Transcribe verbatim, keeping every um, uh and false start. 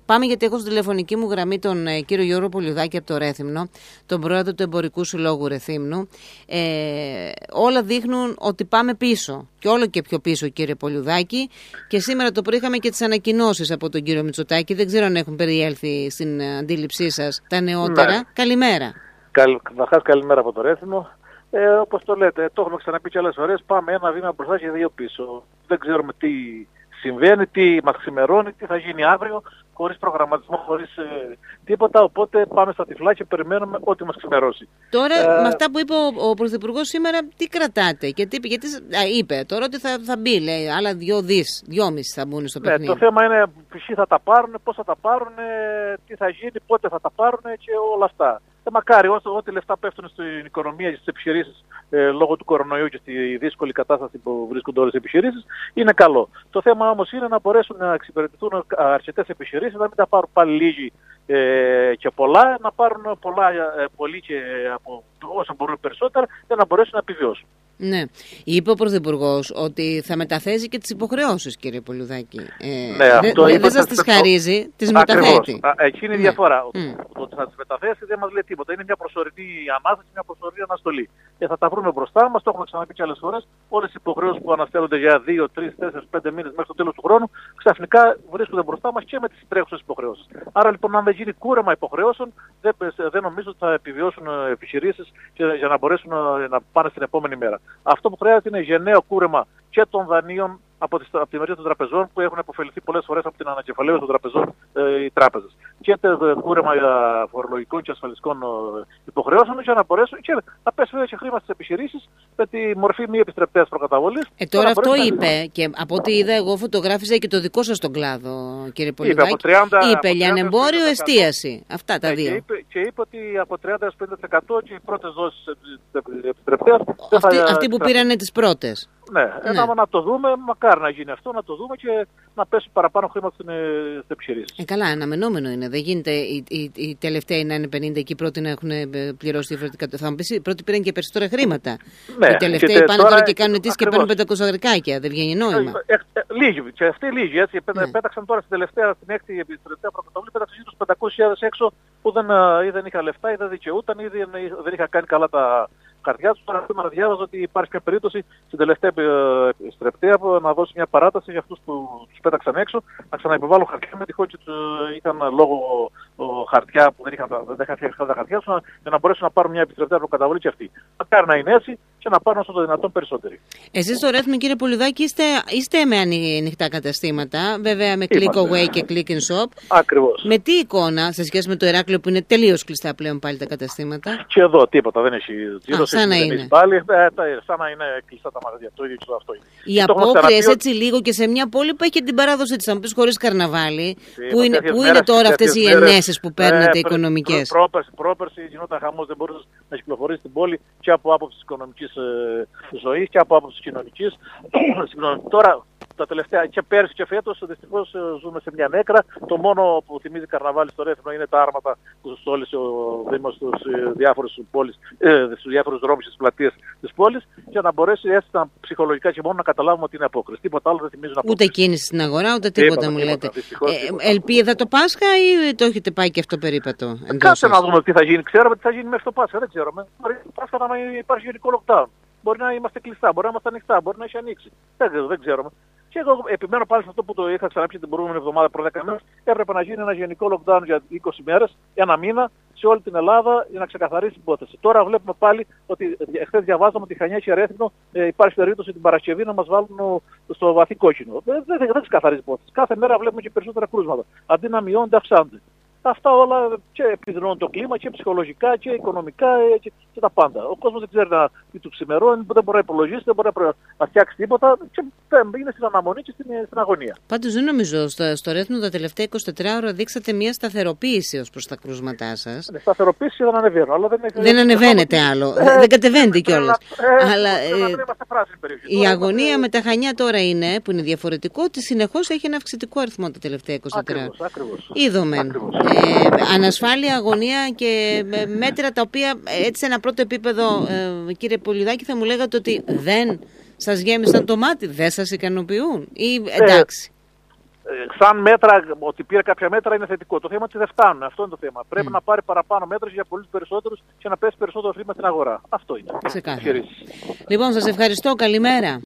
πάμε, γιατί έχω στη τηλεφωνική μου γραμμή τον ε, κύριο Γιώργο Πολιουδάκη από το Ρέθυμνο, τον πρόεδρο του Εμπορικού Συλλόγου Ρεθύμνου. Ε, όλα δείχνουν ότι πάμε πίσω. Και όλο και πιο πίσω, κύριε Πολιουδάκη. Και σήμερα το πρωί είχαμε και τις ανακοινώσεις από τον κύριο Μητσοτάκη. Δεν ξέρω αν έχουν περιέλθει στην αντίληψή σας τα νεότερα. Ναι. Καλημέρα. Καταρχάς, καλημέρα από το Ρέθυμνο. Ε, όπως το λέτε, το έχουμε ξαναπεί και άλλες φορές, πάμε ένα βήμα μπροστά και δύο πίσω. Δεν ξέρουμε τι συμβαίνει, τι μας ξημερώνει, τι θα γίνει αύριο, χωρίς προγραμματισμό, χωρίς ε, τίποτα, οπότε πάμε στα τυφλά και περιμένουμε ό,τι μας ξημερώσει. Τώρα, ε, με αυτά που είπε ο, ο Πρωθυπουργός σήμερα, τι κρατάτε και τι είπε, γιατί α, είπε τώρα ότι θα, θα μπει, λέει, άλλα δυο δις, δυόμισι θα μπουν στο παιχνίδι. Ναι, το θέμα είναι ποιοι θα τα πάρουν, πώς θα τα πάρουν, τι θα γίνει, πότε θα τα πάρουν και όλα αυτά. Ε, μακάρι ό,τι λεφτά πέφτουν στην οικονομία και στις επιχειρήσεις ε, λόγω του κορονοϊού και στη δύσκολη κατάσταση που βρίσκονται όλες οι επιχειρήσεις, είναι καλό. Το θέμα όμως είναι να μπορέσουν να εξυπηρετηθούν αρκετές επιχειρήσεις, να μην τα πάρουν πάλι λίγοι ε, και πολλά, να πάρουν πολλά, ε, πολλοί και από όσο μπορούν περισσότερα, για να μπορέσουν να επιβιώσουν. Ναι. Είπε ο Πρωθυπουργός ότι θα μεταθέσει και τις υποχρεώσεις, κύριε Πολιουδάκη. Ε, ναι, αυτό δεν δε σας τις χαρίζει, τις μεταθέτει. Εκεί είναι η διαφορά. Mm. Ότι θα τις μεταθέσει δεν μας λέει τίποτα. Είναι μια προσωρινή ανάσταση, μια προσωρινή αναστολή. Και θα τα βρούμε μπροστά μας, το έχουμε ξαναπεί και άλλες φορές. Όλες οι υποχρεώσεις που αναστέλλονται για δύο, τρεις, τέσσερις, πέντε μήνες μέχρι το τέλος του χρόνου, ξαφνικά βρίσκονται μπροστά μας και με τις τρέχουσες υποχρεώσεις. Άρα λοιπόν, αν δεν γίνει κούρεμα υποχρεώσεων, δεν, δεν νομίζω ότι θα επιβιώσουν επιχειρήσεις για να μπορέσουν να πάνε στην επόμενη μέρα. Αυτό που χρειάζεται είναι γενναίο κούρεμα και των δανείων από, τις, από τη μεριά των τραπεζών, που έχουν αποφεληθεί πολλές φορές από την ανακεφαλαίωση των τραπεζών ε, οι τράπεζες. Και το κούρεμα φορολογικών και ασφαλιστικών ε, υποχρεώσεων, για να μπορέσουν και να πέσει βέβαια και χρήμα στις επιχειρήσεις με τη μορφή μη επιστρεπτέας προκαταβολής. Ε, τώρα αυτό είπε, και από ό,τι είδα εγώ φωτογράφιζα και το δικό σας τον κλάδο, κύριε Πολιουδάκη. Είπε, τριάντα, είπε λιανεμπόριο, εστίαση. Αυτά τα δύο. Και είπε, και είπε ότι από τριάντα έως πενήντα τοις εκατό και οι πρώτες δόσεις επιστρεπτέας. Αυτοί, αυτοί που πήρανε τις πρώτες. Ναι, ναι. Να, να το δούμε, μακάρι να γίνει αυτό, να το δούμε και να πέσει παραπάνω χρήματα στην επιχειρήση. Ε, καλά, αναμενόμενο είναι. Δεν γίνεται οι, οι, οι τελευταίοι να είναι πενήντα και οι πρώτοι να έχουν πληρώσει διαφορετικά. Θα μου πεις, οι πρώτοι πήραν και περισσότερα χρήματα. Ναι, οι τελευταίοι και πάνε τώρα και κάνουν τις και παίρνουν πεντακόσια γρικάκια. Δεν βγαίνει νόημα. Ε, ε, ε, λίγοι, και αυτοί λίγοι. Έτσι, ναι. Πέταξαν τώρα στην τελευταία, στην έκτη επιστρεπτέα προκαταβολή, πέταξαν τους πεντακόσιες χιλιάδες έξω που δεν, ή δεν είχαν λεφτά ή δεν δικαιούταν ή δεν, δεν είχαν κάνει καλά τα χαρτιά τους. Τώρα σήμερα διάβαζα ότι υπάρχει μια περίπτωση στην τελευταία επιστρεπτέα να δώσει μια παράταση για αυτούς που τους πέταξαν έξω, να ξαναεπιβάλλουν χαρτιά με τυχόν και τους είχαν λόγω χαρτιά που δεν είχαν, δεν είχαν φτιάξει τα χαρτιά τους, για να μπορέσουν να πάρουν μια επιστρεπτέα προκαταβολή και αυτοί. Μακάρι να είναι έτσι και να πάρουν όσο το δυνατόν περισσότεροι. Εσείς στο Ρέθυμνο, κύριε Πολιουδάκη, είστε, είστε με ανοιχτά καταστήματα, βέβαια με click away και click in shop. Ακριβώς. Με τι εικόνα σε σχέση με το Ηράκλειο που είναι τελείως κλειστά πλέον πάλι τα καταστήματα? Και εδώ τίποτα, δεν έχει τζίρο. Σαν να είναι. Πάλι, ε, σαν να είναι κλειστά τα μαγαζιά. Το ίδιο αυτό είναι. Οι απόκριες έτσι λίγο και σε μια πόλη που έχει την παράδοση της, αν πεις, χωρίς καρναβάλι, ε, που είναι, που είναι τώρα αυτές οι ενέσεις που παίρνετε ε, οικονομικές? Πρόπερση, πρόπερση γινόταν χαμός, δεν μπορούσες να κυκλοφορείς στην πόλη και από άποψη οικονομικής ε, ζωής και από άποψη κοινωνικής. Τώρα τα τελευταία και πέρσι και φέτος δυστυχώς ζούμε σε μια νέκρα. Το μόνο που θυμίζει καρναβάλι στο Ρέθυμνο είναι τα άρματα που στόλισε ο Δήμος στους διάφορους πόλεις, ε, στους διάφορους δρόμους και στις πλατείες της πόλης, για να μπορέσει έτσι να, ψυχολογικά και μόνο να καταλάβουμε ότι είναι απόκριση. Τίποτα άλλο δεν θυμίζει να ούτε κίνηση στην αγορά, ούτε τίποτα, τίποτα μου λέτε. Τίποτα, ε, ελπίδα το Πάσχα ή το έχετε πάει και αυτό περίπατο? Κάτσε να δούμε τι θα γίνει. Ξέρουμε τι θα γίνει μέχρι το Πάσχα. Δεν ξέρουμε. Μπορεί το Πάσχα να υπάρχει γενικό lockdown. Μπορεί να είμαστε κλειστά, μπορεί να είμαστε ανοιχτά, μπορεί να έχει ανοίξει. Δεν, δεν ξέρουμε. Και εγώ επιμένω πάλι σε αυτό που το είχα ξαναπεί την προηγούμενη εβδομάδα προ δέκα μέρες. Έπρεπε να γίνει ένα γενικό lockdown για είκοσι μέρες, ένα μήνα, σε όλη την Ελλάδα για να ξεκαθαρίσει την υπόθεση. Τώρα βλέπουμε πάλι ότι χθες διαβάζαμε ότι Χανιά και Ρέθυμνο ε, υπάρχει περίπτωση την Παρασκευή να μας βάλουν στο βαθύ κόκκινο. Δεν, δεν, δεν ξεκαθαρίζει την υπόθεση. Κάθε μέρα βλέπουμε και περισσότερα κρούσματα. Αντί να μειώνονται, αυξάνονται. Αυτά όλα και επιδεινώνουν το κλίμα και ψυχολογικά και οικονομικά και, και τα πάντα. Ο κόσμος δεν ξέρει να, τι του ξημερώνει, δεν μπορεί να υπολογίσει, δεν μπορεί να φτιάξει τίποτα και είναι στην αναμονή και στην, στην αγωνία. Πάντως δεν νομίζω, στο, στο Ρέθυμνο τα τελευταία είκοσι τέσσερις ώρα δείξατε μια σταθεροποίηση ως προς τα κρούσματά σας. Ναι, σταθεροποίηση δεν ανεβαίνω, αλλά δεν, δεν δεν ανεβαίνετε άλλο, ε, δεν κατεβαίνετε κιόλας. Ε, αλλά ε, ε, η αγωνία ε, με τα Χανιά τώρα είναι, που είναι διαφορετικό, ότι συνεχώς έχει ένα αυξητικό αριθμό τα τελευταία είκοσι τέσσερις ώρα. Ακριβώς. Είδομεν. Ε, ανασφάλεια, αγωνία και μέτρα τα οποία έτσι σε ένα πρώτο επίπεδο, ε, κύριε Πολιουδάκη, θα μου λέγατε ότι δεν σας γέμισαν το μάτι, δεν σας ικανοποιούν ή εντάξει? σαν μέτρα, ότι πήρε κάποια μέτρα είναι θετικό. Το θέμα είναι ότι δεν φτάνουν. Αυτό είναι το θέμα. Πρέπει mm. να πάρει παραπάνω μέτρα για πολλούς περισσότερους και να πέσει περισσότερο χρήμα στην αγορά. Αυτό είναι. Λοιπόν, σας ευχαριστώ. Καλημέρα.